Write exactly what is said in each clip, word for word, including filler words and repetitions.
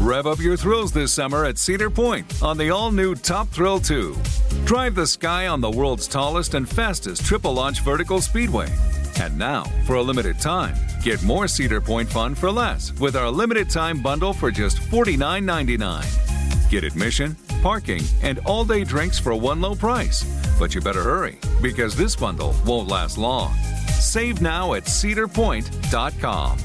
Rev up your thrills this summer at Cedar Point on the all-new Top Thrill two. Drive the sky on the world's tallest and fastest triple-launch vertical speedway. And now, for a limited time, get more Cedar Point fun for less with our limited-time bundle for just forty-nine ninety-nine. Get admission, parking, and all-day drinks for one low price. But you better hurry, because this bundle won't last long. Save now at cedar point dot com.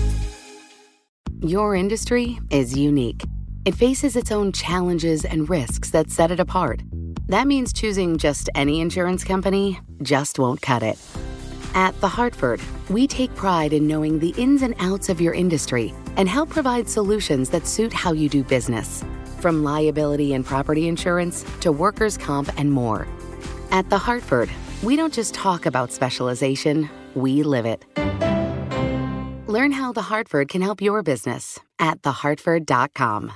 Your industry is unique. It faces its own challenges and risks that set it apart. That means choosing just any insurance company just won't cut it. At The Hartford, we take pride in knowing the ins and outs of your industry and help provide solutions that suit how you do business. From liability and property insurance to workers' comp and more. At The Hartford, we don't just talk about specialization, we live it. Learn how The Hartford can help your business at the hartford dot com.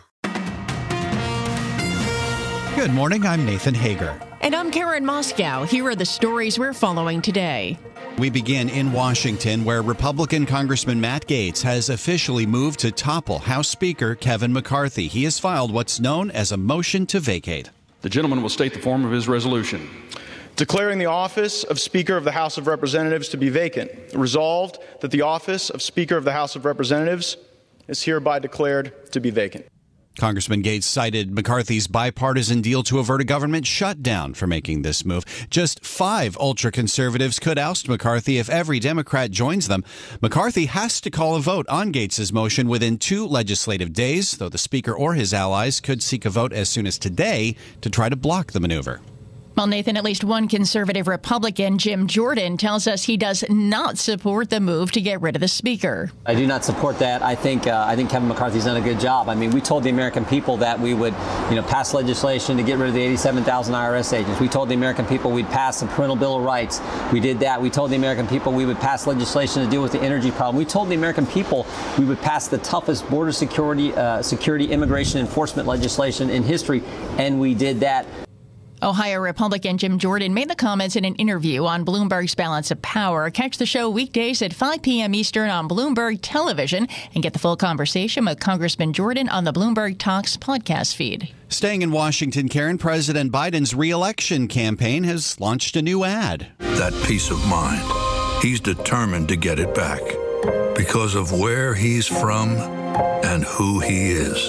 Good morning, I'm Nathan Hager. And I'm Karen Moscow. Here are the stories we're following today. We begin in Washington, where Republican Congressman Matt Gaetz has officially moved to topple House Speaker Kevin McCarthy. He has filed what's known as a motion to vacate. The gentleman will state the form of his resolution. Declaring the office of Speaker of the House of Representatives to be vacant. Resolved that the office of Speaker of the House of Representatives is hereby declared to be vacant. Congressman Gaetz cited McCarthy's bipartisan deal to avert a government shutdown for making this move. Just five ultra-conservatives could oust McCarthy if every Democrat joins them. McCarthy has to call a vote on Gaetz's motion within two legislative days, though the Speaker or his allies could seek a vote as soon as today to try to block the maneuver. Well, Nathan, at least one conservative Republican, Jim Jordan, tells us he does not support the move to get rid of the Speaker. I do not support that. I think uh, I think Kevin McCarthy's done a good job. I mean, we told the American people that we would, you know, pass legislation to get rid of the eighty-seven thousand I R S agents. We told the American people we'd pass the Parental Bill of Rights. We did that. We told the American people we would pass legislation to deal with the energy problem. We told the American people we would pass the toughest border security, uh, security immigration enforcement legislation in history, and we did that. Ohio Republican Jim Jordan made the comments in an interview on Bloomberg's Balance of Power. Catch the show weekdays at five p.m. Eastern on Bloomberg Television and get the full conversation with Congressman Jordan on the Bloomberg Talks podcast feed. Staying in Washington, Karen, President Biden's re-election campaign has launched a new ad. That peace of mind, he's determined to get it back because of where he's from and who he is.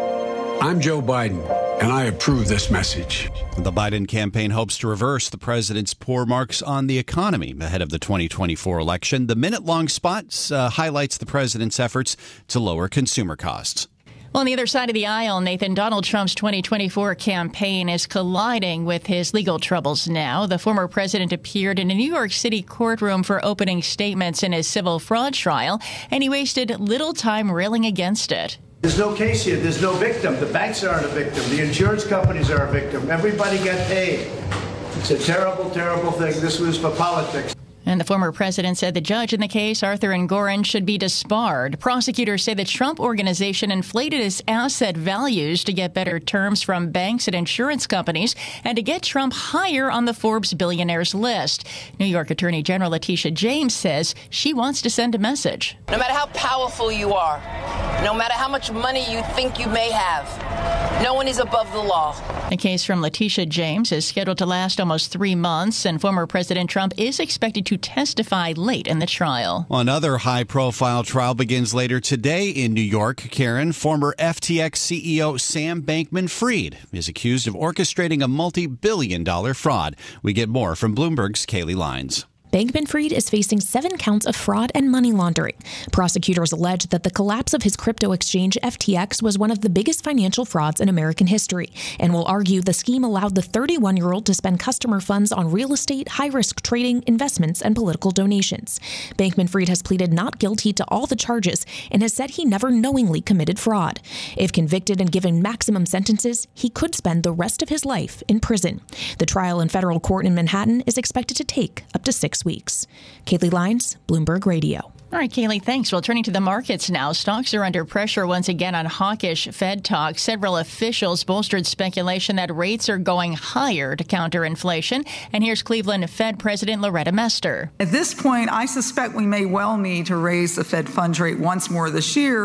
I'm Joe Biden, and I approve this message. The Biden campaign hopes to reverse the president's poor marks on the economy ahead of the twenty twenty-four election. The minute-long spot uh, highlights the president's efforts to lower consumer costs. Well, on the other side of the aisle, Nathan, Donald Trump's twenty twenty-four campaign is colliding with his legal troubles now. The former president appeared in a New York City courtroom for opening statements in his civil fraud trial, and he wasted little time railing against it. There's no case here. There's no victim. The banks aren't a victim. The insurance companies are a victim. Everybody got paid. It's a terrible, terrible thing. This was for politics. And the former president said the judge in the case, Arthur Engoron, should be disbarred. Prosecutors say the Trump organization inflated its asset values to get better terms from banks and insurance companies and to get Trump higher on the Forbes billionaires list. New York Attorney General Letitia James says she wants to send a message. No matter how powerful you are, no matter how much money you think you may have, no one is above the law. The case from Letitia James is scheduled to last almost three months, and former President Trump is expected to testify late in the trial. Another high-profile trial begins later today in New York. Karen, former F T X C E O Sam Bankman-Fried is accused of orchestrating a multi-billion dollar fraud. We get more from Bloomberg's Kaylee Lines. Bankman-Fried is facing seven counts of fraud and money laundering. Prosecutors allege that the collapse of his crypto exchange F T X was one of the biggest financial frauds in American history, and will argue the scheme allowed the thirty-one-year-old to spend customer funds on real estate, high-risk trading, investments, and political donations. Bankman-Fried has pleaded not guilty to all the charges and has said he never knowingly committed fraud. If convicted and given maximum sentences, he could spend the rest of his life in prison. The trial in federal court in Manhattan is expected to take up to six weeks. Kaylee Lines, Bloomberg Radio. All right, Kaylee, thanks. Well, turning to the markets now, stocks are under pressure once again on hawkish Fed talk. Several officials bolstered speculation that rates are going higher to counter inflation. And here's Cleveland Fed President Loretta Mester. At this point, I suspect we may well need to raise the Fed funds rate once more this year,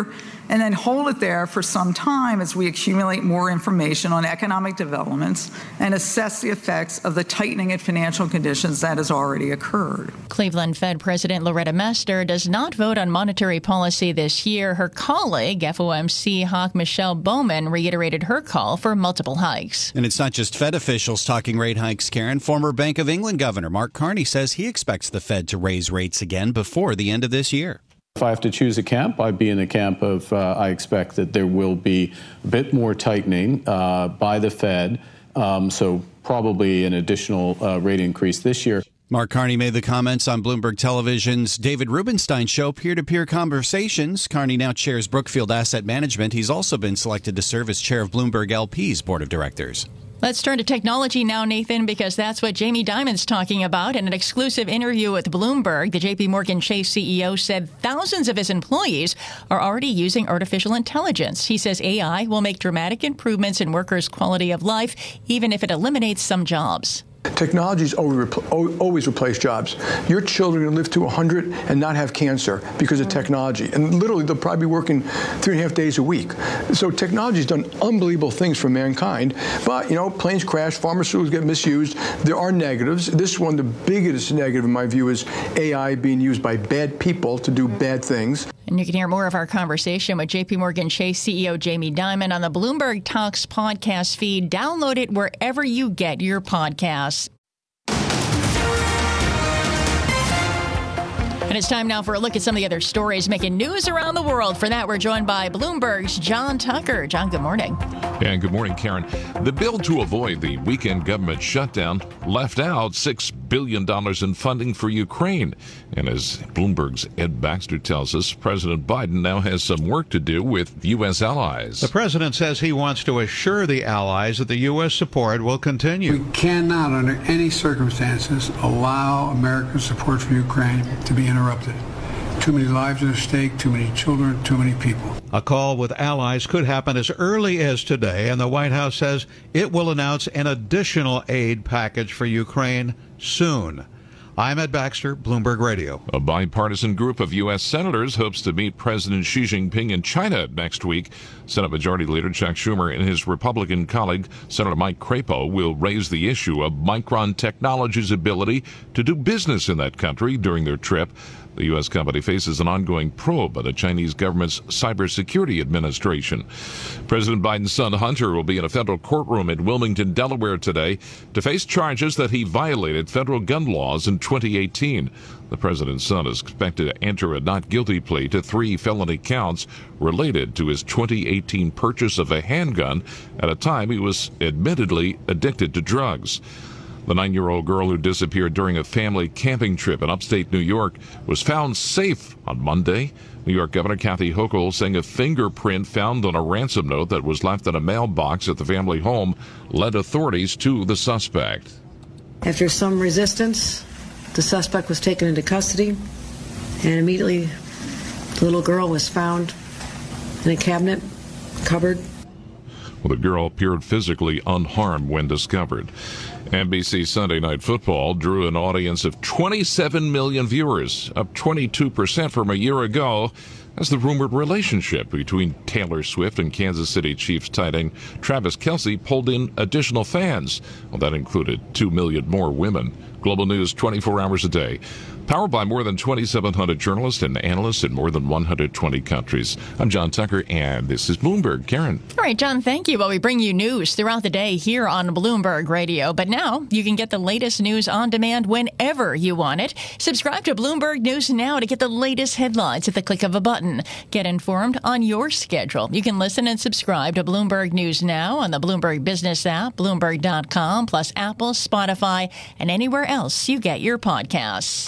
and then hold it there for some time as we accumulate more information on economic developments and assess the effects of the tightening in financial conditions that has already occurred. Cleveland Fed President Loretta Mester does not vote on monetary policy this year. Her colleague, F O M C hawk Michelle Bowman, reiterated her call for multiple hikes. And it's not just Fed officials talking rate hikes, Karen. Former Bank of England Governor Mark Carney says he expects the Fed to raise rates again before the end of this year. If I have to choose a camp, I'd be in the camp of uh, I expect that there will be a bit more tightening uh, by the Fed, um, so probably an additional uh, rate increase this year. Mark Carney made the comments on Bloomberg Television's David Rubenstein show, Peer-to-Peer Conversations. Carney now chairs Brookfield Asset Management. He's also been selected to serve as chair of Bloomberg L P's board of directors. Let's turn to technology now, Nathan, because that's what Jamie Dimon's talking about. In an exclusive interview with Bloomberg, the J P Morgan Chase C E O said thousands of his employees are already using artificial intelligence. He says A I will make dramatic improvements in workers' quality of life, even if it eliminates some jobs. Technology's always replace jobs. Your children can live to one hundred and not have cancer because of technology. And literally, they'll probably be working three and a half days a week. So technology's done unbelievable things for mankind. But, you know, planes crash, pharmaceuticals get misused. There are negatives. This one, the biggest negative, in my view, is A I being used by bad people to do bad things. And you can hear more of our conversation with J P Morgan Chase C E O Jamie Dimon on the Bloomberg Talks podcast feed. Download it wherever you get your podcasts. And it's time now for a look at some of the other stories making news around the world. For that, we're joined by Bloomberg's John Tucker. John, good morning. And good morning, Karen. The bill to avoid the weekend government shutdown left out six billion dollars in funding for Ukraine. And as Bloomberg's Ed Baxter tells us, President Biden now has some work to do with U S allies. The president says he wants to assure the allies that the U S support will continue. We cannot, under any circumstances, allow American support for Ukraine to be interrupted. Too many lives at stake, too many children, too many people. A call with allies could happen as early as today, and the White House says it will announce an additional aid package for Ukraine soon. I'm Ed Baxter, Bloomberg Radio. A bipartisan group of U S senators hopes to meet President Xi Jinping in China next week. Senate Majority Leader Chuck Schumer and his Republican colleague, Senator Mike Crapo, will raise the issue of Micron Technology's ability to do business in that country during their trip. The U S company faces an ongoing probe by the Chinese government's Cybersecurity Administration. President Biden's son Hunter will be in a federal courtroom in Wilmington, Delaware today to face charges that he violated federal gun laws in twenty eighteen. The president's son is expected to enter a not guilty plea to three felony counts related to his twenty eighteen purchase of a handgun at a time he was admittedly addicted to drugs. The nine-year-old girl who disappeared during a family camping trip in upstate New York was found safe on Monday. New York Governor Kathy Hochul saying a fingerprint found on a ransom note that was left in a mailbox at the family home led authorities to the suspect. After some resistance, the suspect was taken into custody, and immediately the little girl was found in a cabinet, cupboard. Well, the girl appeared physically unharmed when discovered. N B C Sunday Night Football drew an audience of twenty-seven million viewers, up twenty-two percent from a year ago, as the rumored relationship between Taylor Swift and Kansas City Chiefs tight end Travis Kelce pulled in additional fans. Well, that included two million more women. Global News twenty-four hours a day. Powered by more than twenty-seven hundred journalists and analysts in more than one hundred twenty countries. I'm John Tucker, and this is Bloomberg. Karen. All right, John, thank you. Well, we bring you news throughout the day here on Bloomberg Radio. But now you can get the latest news on demand whenever you want it. Subscribe to Bloomberg News Now to get the latest headlines at the click of a button. Get informed on your schedule. You can listen and subscribe to Bloomberg News Now on the Bloomberg Business app, Bloomberg dot com, plus Apple, Spotify, and anywhere else you get your podcasts.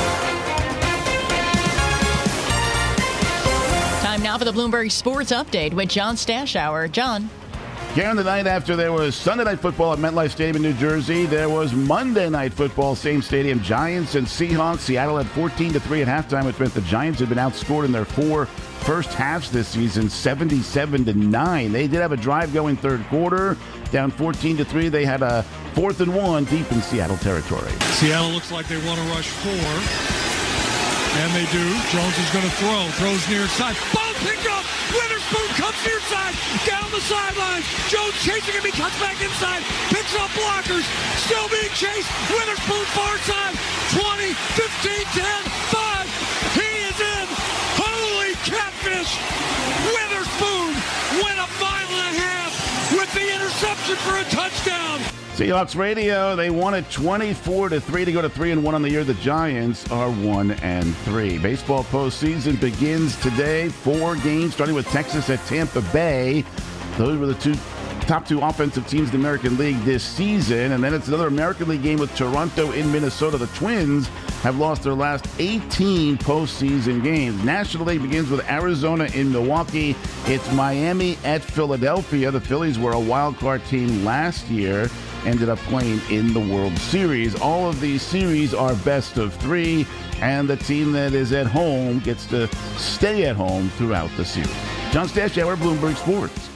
Time now for the Bloomberg Sports Update with John Stashower. John. Karen, the night after there was Sunday Night Football at MetLife Stadium in New Jersey, there was Monday Night Football, same stadium, Giants and Seahawks. Seattle had fourteen to three at halftime, which meant the Giants had been outscored in their four first halves this season, seventy-seven to nine. They did have a drive going third quarter, down fourteen to three. They had a fourth and one deep in Seattle territory. Seattle looks like they want to rush four, and they do. Jones is going to throw, throws near side. Boom! picked up. Witherspoon comes near side, down the sidelines. Jones chasing him, he cuts back inside, picks up blockers, still being chased. Witherspoon far side, twenty, fifteen, ten, five. He is in. Holy catfish! Witherspoon went a mile and a half with the interception for a touchdown. Seahawks radio, they won it twenty-four to three to go to three and one on the year. The Giants are one and three. Baseball postseason begins today. Four games starting with Texas at Tampa Bay. Those were the two top two offensive teams in the American League this season. And then it's another American League game with Toronto in Minnesota. The Twins have lost their last eighteen postseason games. National League begins with Arizona in Milwaukee. It's Miami at Philadelphia. The Phillies were a wild card team last year. Ended up playing in the World Series. All of these series are best of three, and the team that is at home gets to stay at home throughout the series. John Stashower, Bloomberg Sports.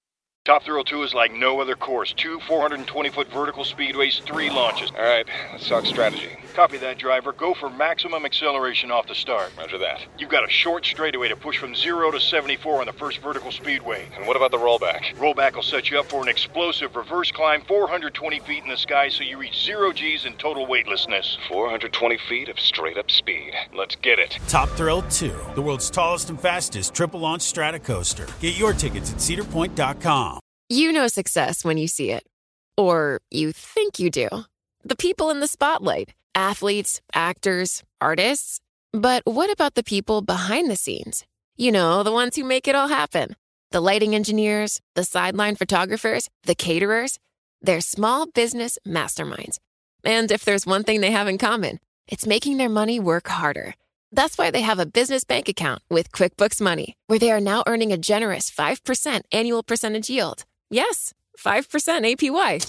Top Thrill two is like no other course. Two four hundred twenty foot vertical speedways, three launches. All right, let's talk strategy. Copy that, driver. Go for maximum acceleration off the start. Roger that. You've got a short straightaway to push from zero to seventy-four on the first vertical speedway. And what about the rollback? Rollback will set you up for an explosive reverse climb four hundred twenty feet in the sky so you reach zero G's in total weightlessness. four hundred twenty feet of straight-up speed. Let's get it. Top Thrill two, the world's tallest and fastest triple-launch strata coaster. Get your tickets at cedar point dot com. You know success when you see it. Or you think you do. The people in the spotlight. Athletes, actors, artists. But what about the people behind the scenes? You know, the ones who make it all happen. The lighting engineers, the sideline photographers, the caterers. They're small business masterminds. And if there's one thing they have in common, it's making their money work harder. That's why they have a business bank account with QuickBooks Money, where they are now earning a generous five percent annual percentage yield. Yes, five percent A P Y.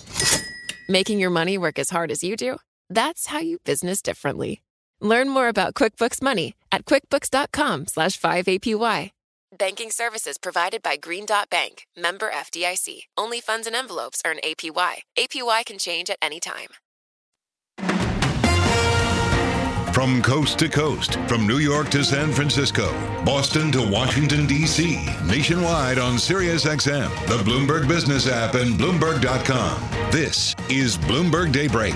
Making your money work as hard as you do? That's how you business differently. Learn more about QuickBooks Money at quickbooks.com slash 5APY. Banking services provided by Green Dot Bank, member F D I C. Only funds and envelopes earn A P Y. A P Y can change at any time. From coast to coast, from New York to San Francisco, Boston to Washington, D C, nationwide on SiriusXM, the Bloomberg Business app, and Bloomberg dot com. This is Bloomberg Daybreak.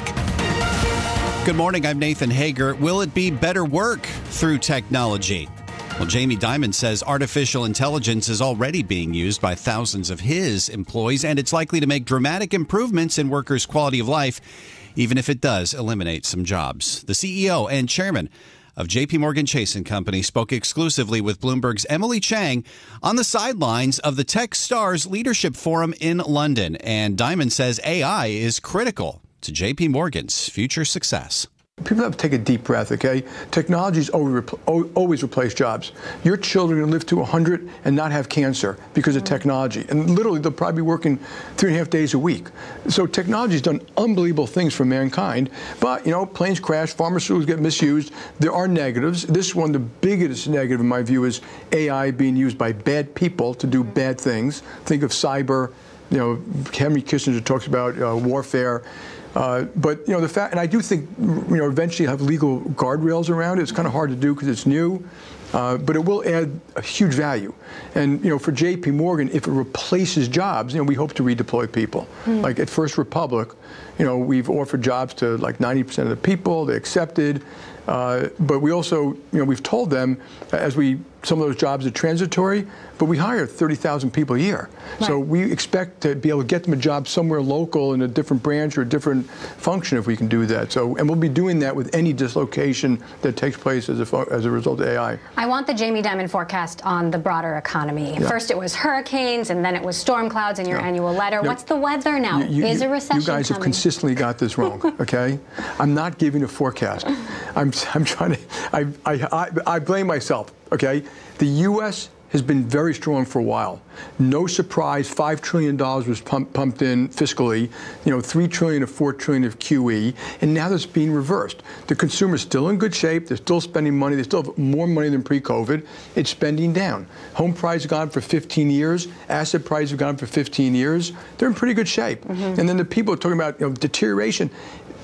Good morning, I'm Nathan Hager. Will it be better work through technology? Well, Jamie Dimon says artificial intelligence is already being used by thousands of his employees, and it's likely to make dramatic improvements in workers' quality of life, even if it does eliminate some jobs. The C E O and chairman of J P Morgan Chase and Company spoke exclusively with Bloomberg's Emily Chang on the sidelines of the Techstars Leadership Forum in London. And Dimon says A I is critical to J P Morgan's future success. People have to take a deep breath, okay? Technology's always replaced jobs. Your children are going to live to one hundred and not have cancer because of technology. And literally, they'll probably be working three and a half days a week. So technology's done unbelievable things for mankind. But, you know, planes crash, pharmaceuticals get misused. There are negatives. This is one of the biggest negative, in my view, is A I being used by bad people to do bad things. Think of cyber. You know, Henry Kissinger talks about uh, warfare. Uh, but, you know, the fact, and I do think, you know, eventually have legal guardrails around it. It's kind of hard to do because it's new, uh, but it will add a huge value. And, you know, for J P Morgan, if it replaces jobs, you know, we hope to redeploy people. Mm. Like at First Republic, you know, we've offered jobs to like ninety percent of the people. They accepted. Uh, but we also, you know, we've told them as we, some of those jobs are transitory, but we hire thirty thousand people a year. Right. So we expect to be able to get them a job somewhere local in a different branch or a different function if we can do that. So, and we'll be doing that with any dislocation that takes place as a, as a result of A I. I want the Jamie Dimon forecast on the broader economy. Yeah. First it was hurricanes, and then it was storm clouds in your yeah. annual letter. Yeah. What's the weather now? You, you, Is a recession You guys coming? have consistently got this wrong, okay? I'm not giving a forecast. I'm, I'm trying to, I, I, I, I blame myself, okay? The U S has been very strong for a while. No surprise, five trillion dollars was pump, pumped in fiscally, you know, three trillion dollars to four trillion dollars of Q E, and now that's being reversed. The consumer's still in good shape. They're still spending money. They still have more money than pre-COVID. It's spending down. Home prices have gone up for fifteen years. Asset prices have gone up for fifteen years. They're in pretty good shape. Mm-hmm. And then the people are talking about, you know, deterioration.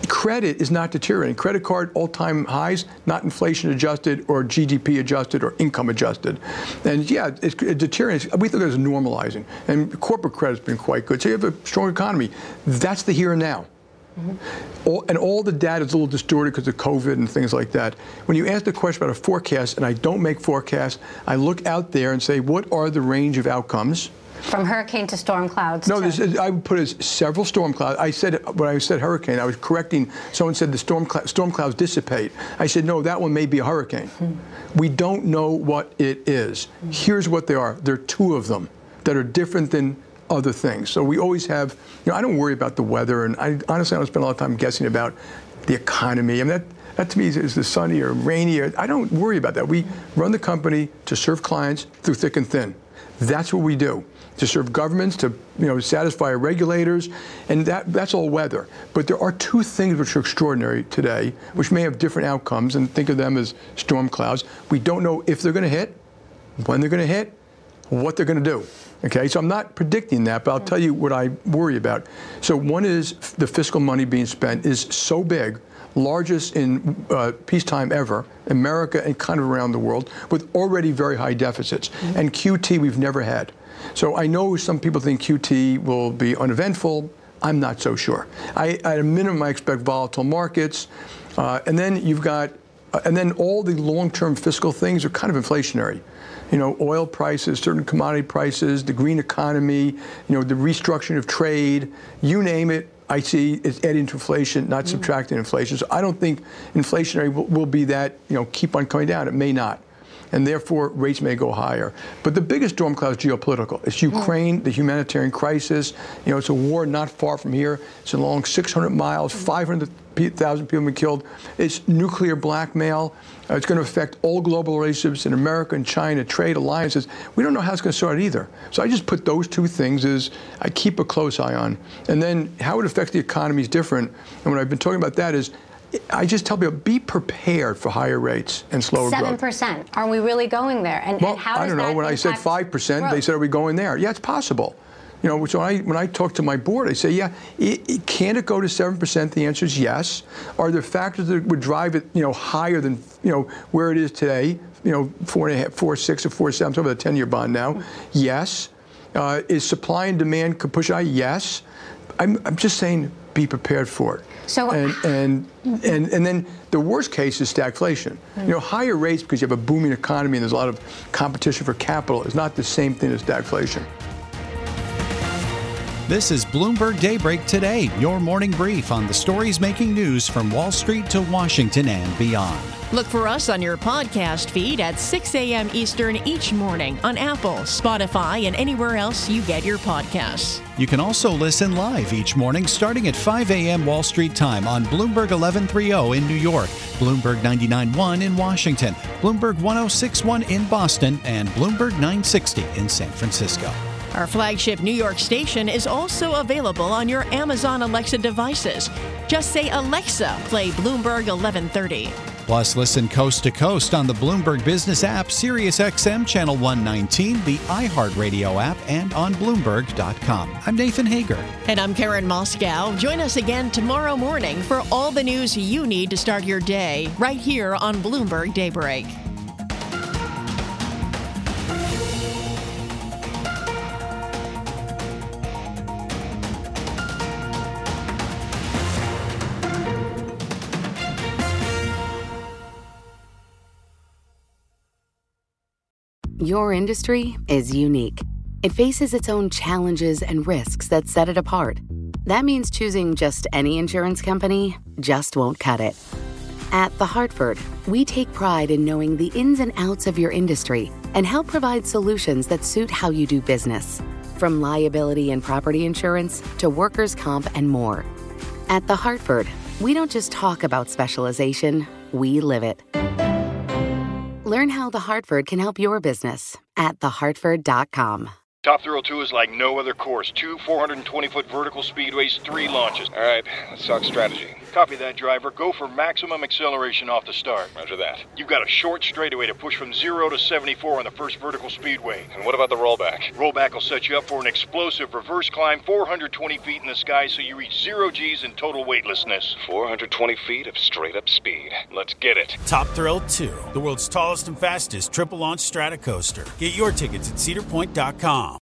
credit is not deteriorating. Credit card all-time highs, not inflation adjusted or G D P adjusted or income adjusted. And yeah, it's, it's deteriorating. We think it's normalizing. And corporate credit's been quite good. So you have a strong economy. That's the here and now. Mm-hmm. All, and all the data is a little distorted because of COVID and things like that. When you ask the question about a forecast, and I don't make forecasts, I look out there and say, what are the range of outcomes? From hurricane to storm clouds. No, to- this, I would put it as several storm clouds. I said, when I said hurricane, I was correcting, someone said the storm, cl- storm clouds dissipate. I said, no, that one may be a hurricane. Mm-hmm. We don't know what it is. Mm-hmm. Here's what they are. There are two of them that are different than other things. So we always have, you know, I don't worry about the weather, and I honestly I don't spend a lot of time guessing about the economy. I mean, that, that to me is, is the sunny or rainy. Or, I don't worry about that. We run the company to serve clients through thick and thin. That's what we do, to serve governments, to you know satisfy regulators, and that that's all weather. But there are two things which are extraordinary today, which may have different outcomes, and think of them as storm clouds. We don't know if they're going to hit, when they're going to hit, what they're going to do. Okay, so I'm not predicting that, but I'll tell you what I worry about. So one is the fiscal money being spent is so big, largest in uh, peacetime ever, America and kind of around the world, with already very high deficits. Mm-hmm. And Q T we've never had. So I know some people think Q T will be uneventful. I'm not so sure. I, at a minimum, I expect volatile markets. Uh, and then you've got, uh, and then all the long-term fiscal things are kind of inflationary. You know, oil prices, certain commodity prices, the green economy, you know, the restructuring of trade, you name it, I see it's adding to inflation, not mm. subtracting inflation. So I don't think inflationary will, will be that, you know, keep on coming down. It may not. And therefore, rates may go higher. But the biggest storm cloud is geopolitical. It's Ukraine, mm. the humanitarian crisis. You know, it's a war not far from here. It's along six hundred miles, five hundred thousand people have been killed. It's nuclear blackmail. Uh, it's going to affect all global relationships in America and China, trade alliances. We don't know how it's going to start either. So I just put those two things as I keep a close eye on. And then how it affects the economy is different. And what I've been talking about that is I just tell people, be prepared for higher rates and slower growth. seven percent. Are we really going there? And, well, and how does I don't know. that When I said five percent, growth? They said, are we going there? Yeah, it's possible. You know, so I, when I talk to my board, I say, yeah, it, it, can it go to seven percent? The answer is yes. Are there factors that would drive it, you know, higher than, you know, where it is today? You know, four and a half, four, six, or four, seven, over the ten-year bond now. Yes. Uh, is supply and demand could push it high? Yes. I'm, I'm just saying, be prepared for it. So, and and, and and then the worst case is stagflation. Mm-hmm. You know, higher rates because you have a booming economy and there's a lot of competition for capital is not the same thing as stagflation. This is Bloomberg Daybreak Today, your morning brief on the stories making news from Wall Street to Washington and beyond. Look for us on your podcast feed at six a.m. Eastern each morning on Apple, Spotify, and anywhere else you get your podcasts. You can also listen live each morning starting at five a.m. Wall Street time on Bloomberg eleven thirty in New York, Bloomberg ninety-nine point one in Washington, Bloomberg one oh six point one in Boston, and Bloomberg nine sixty in San Francisco. Our flagship New York station is also available on your Amazon Alexa devices. Just say, Alexa, play Bloomberg eleven thirty. Plus, listen coast to coast on the Bloomberg Business app, Sirius X M Channel one nineteen, the iHeartRadio app, and on Bloomberg dot com. I'm Nathan Hager. And I'm Karen Moscow. Join us again tomorrow morning for all the news you need to start your day right here on Bloomberg Daybreak. Your industry is unique. It faces its own challenges and risks that set it apart. That means choosing just any insurance company just won't cut it. At The Hartford, we take pride in knowing the ins and outs of your industry and help provide solutions that suit how you do business. From liability and property insurance to workers' comp and more. At The Hartford, we don't just talk about specialization, we live it. Learn how The Hartford can help your business at the hartford dot com. Top Thrill two is like no other course. Two four hundred twenty foot vertical speedways, three launches. All right, let's talk strategy. Copy that, driver. Go for maximum acceleration off the start. Roger that. You've got a short straightaway to push from zero to seventy-four on the first vertical speedway. And what about the rollback? Rollback will set you up for an explosive reverse climb four hundred twenty feet in the sky so you reach zero G's in total weightlessness. four hundred twenty feet of straight-up speed. Let's get it. Top Thrill two, the world's tallest and fastest triple-launch stratocoaster. Get your tickets at cedar point dot com.